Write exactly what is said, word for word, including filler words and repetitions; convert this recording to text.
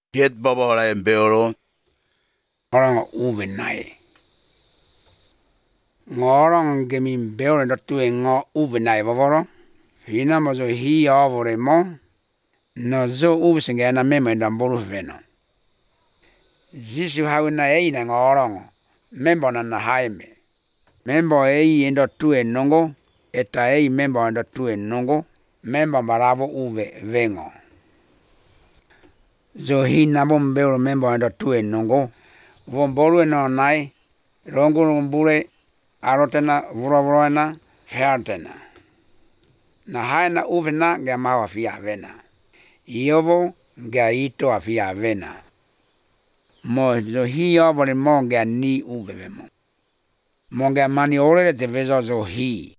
Get baba la embero. Orang uve nai. Ngorang gemin beore da tu ngo uve nai vavoro. Hina mo zo hi avore mo. No zo uve singa na memo nda mbolu veno. Zisu hau na ei na ngorang. Membo na na haime. Membo ei endo tu e nongo. Eta ei membo endo tu e nongo. Membo maravo uve vengo. Zo hi na bom beore membo endo tu e nongo. Vombolu no nai. Rongo rumbure. Arotena, vuravurana, feartena. Na haina uvena ga mawa fia vena. Iovo ga ito a fia vena. Mo zo hi ovo ni mo ga ni uve mo. Mo ga mani ore te vezo zo hi.